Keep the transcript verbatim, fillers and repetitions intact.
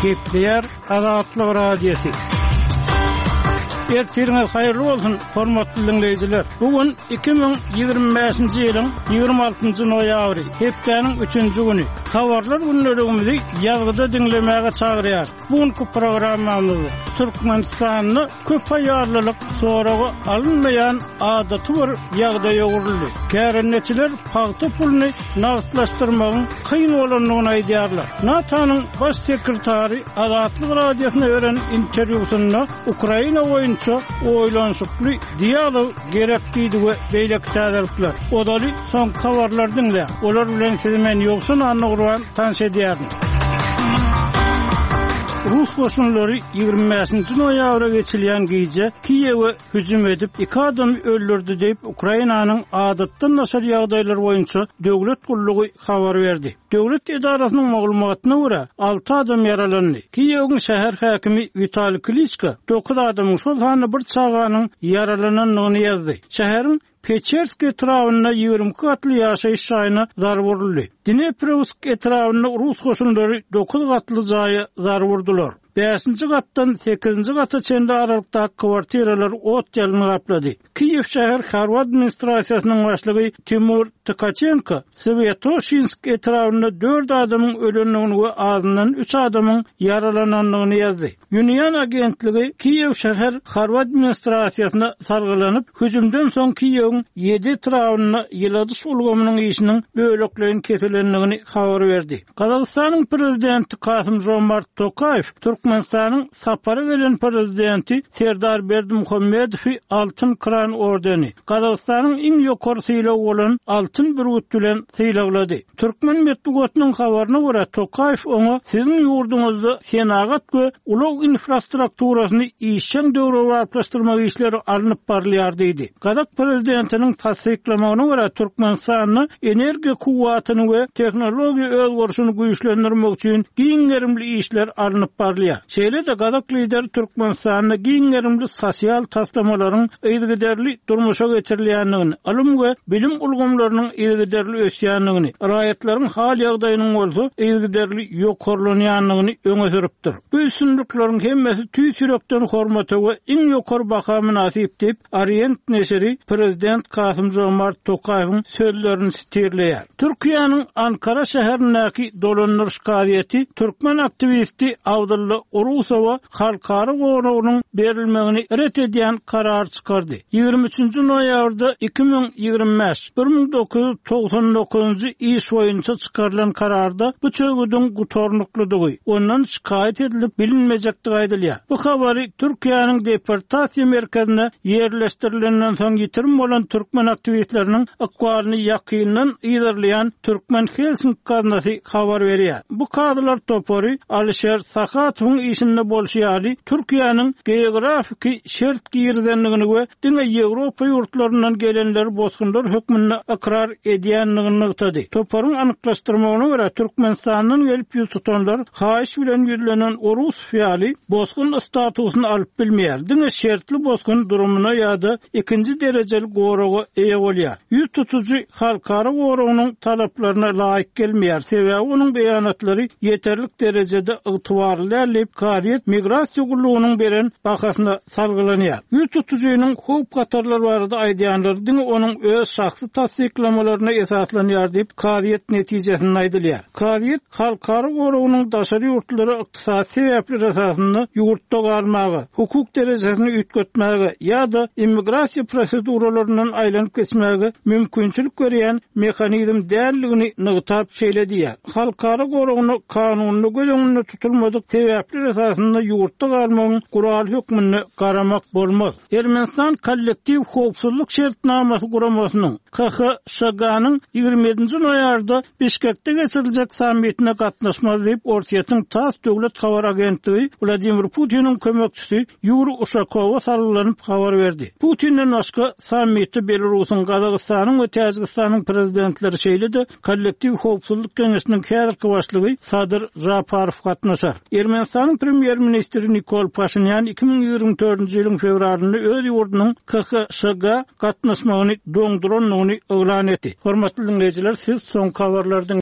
Gepler Azatlyk Radiosu. Ertirňiz haýyrly bolsun, hormatly dinleýijiler. Bugun iki ming ýigirme beşinji ýylyň ýygrimi altynjy noýabry, hepdeniň üçünji güni. Habarlar günlerimizi ýazgyda dinlemäge çagyrýar. Bugünkü programmamyzda Türkmenistanyny köp aýarlylyk soragy alınmaýan adaty bir ýagdaý ýoguruldy. Kärenneçiler paýta pulny nagdlaşdyrmagyň kyn bolanlygyny aýdýarlar. NATO'nyň baş sekretary Azatlyk Radiosyna beren interwýusynda Ukraina boýunça oýlanşykly dialog gerekdiýdi we beýleki täzirler. Odaly son habarlar dinle. Olar bilen siz men ýoksun anlagurwan tanış edýärdim. Rus koşunları ýygrimi beşinji noýabra geçilýän gece Kiýewe hüjüm edip iki adam öldürdi diýip Ukrainanyň adatdan naşar ýagdaýlar boýunça döwlet gullugy habar berdi. Döwlet edarasynyň maglumatyna görä alty adam yaralandy. Kiýewiň şäher häkimi Vitali Klitschko dokuz adamyň şol hany bir çaganyň yaralananlygyny ýazdy. Şäheriň Pechersk etrawyna ýygrimi gatly ýaşaýyş şaýyna zar wuruldy. Dneprovsk etrawyna Rus goşunlary dokuz gatly jaýa zar wurdular. beşinji gatdan sekizinji gata çende aralykda kwartiralar ot ýalyny gaplady. Kiýew şäher harby administrasiýasynyň başlygy Timur Tkachenko Svyatoshinsk etrawyna dört adamyň ölenligini we azyndan üç adamyň yaralananlygyny ýazdy. Union agentligi Kiýew şäher harby administrasiýasyna sargylanyp, hüjümden soň Kiýewiň ýedi etrawyna ýyladyş ulgamynyň işiniň böleklerini kesilenligini habar berdi. Kazakstanyň prezidenti Kasym-Jomart Tokayew Türkmenistanyň sapary gelen prezidenti Serdar Berdimuhammedowy Altyn Kran ordeni, Kazakstanyň iň ýokary sylagy bolan Altyn Bürgüt bilen sylaglady. Türkmen medeniýetiniň habaryna görä Tokayew oňa "Siziň ýurdunuzda senagat we ulug infrastrukturasyny işçiň döwrüne alplaşdyrmak işleri alınıp barylýar" diýdi. Kazak prezidentiniň tasdiklamagyna görä Türkmenistanyň energiýa kuwwatyny we teknologiýa özgörüşini güýçlendirmek üçin giňerimli işler alınıp barylýar. Şeýle de Kazak lideri Türkmenistanyň giňerimli sosial taslamalaryň ýygyderli durmuşa geçirilýändigini, alym we bilim ulgamlarynyň ýygyderli ösýändigini, raýatlaryň hal ýagdaýynyň bolsa ýygyderli ýokarlanýanlygyny öňe sürüpdir. Bu üstünlikleriň hemmesi tüý sürekden hormaty we iň ýokary baha münasip diýip Orient neşri prezident Kasym-Jomart Tokayewiň sözlerini siterleýär. Türkiýanyň Ankara şäherindäki dolandyryş gaýety türkmen aktivisti Abdulla Urusowa halkara goragynyň berilmegini ret edýän karar çykardy. ýygrimi üçünji noýabrda iki ming ýygrimi beş bir ming dokuz ýuz togson dokuzunji iş boýunça çykarylan kararda bu çögüdüň gutornuklydygy ondan şikayet edilip bilinmejektigi aýdylýar. Bu habary Türkiýanyň deportasiýa merkezine ýerleşdirilenden soň ýitirim bolan türkmen aktivistleriniň akwalyny ýakyndan ýyzarlayan Türkmen Helsinki gazetesi habar berýär. Bu kadylar topary Alisher Sakatowyň işinde bolşýary Türkiýanyň geografiki şert girdenligini we diňe Ýewropa ýurtlaryndan gelenler bozgunlar hökmüne akrar edýänligini nykdy. Toparyň anyklaşdyrmagyna görä Türkmenistanyň gelip ýüz tutanlar haýyş bilen ýüzlenen Rus fiýaly bozgun statusyny alyp bilmeýär. Diňe şertli bozgun durumuna ýa-da ikinji derejeli goraga eýe bolýar. Ýüz tutujy halkara goragynyň talaplaryna laýyk gelmeýär. Sebäbi onuň beýanatlary ýeterlik derejede ygtybarly dälip Kadiýet migrasiýa gullugynyň beren bahasyna salgylanyýar. Ýüz tutujunyň hop gatarlar barada aýdýanlar diňe onuň öz şahsy tasdiklamalarına esaslanýar diýip Kadiýet netijesini aýdylýar. Kadiýet halkara goragynyň daşary ýurtlary ykdysady sebäpler esasynda ýurtda galmagy, hukuk derejesini üýtgetmäge ýa-da immigrasiýa proseduralaryndan aýlanyp geçmäge mümkinçilik berýän mehanizm dälligini nygtap şeýledýär. Halkara goragyny kanuny gözeňinde tutulmadyk sebäpler esasynda ýurtda galmagyň gural hökmüne garamak bolmaz. Ermenistan kollektiv howpsuzlyk şertnamasy guramasynyň K H S G-nyň ýygrimi ýedinji noýabrda Bişkekde geçiriljek sammitine gatnaşmaz diýip Ortiýatyň tas döwlet habar agentligi Vladimir Putin'in kömekçisi Yuri Ushakowa sargylanyp habar berdi. Putin'den başga sammitde Belarusyň, Kazakstanyň we Täjikistanyň prezidentleri şeýle de kollektiv howpsuzlyk kengesiniň häzirki başlygy Sadyr Japarow gatnaşar. Ermenistanyň premier ministri Nikol Pashinyan iki ming ýygrimi dördünji ýylyň fevralynda öz ýurdunyň K H S G gatnaşmagyny doňduranlygyny oglan etdi. Hormatly dinleýijiler, siz soň habarlardan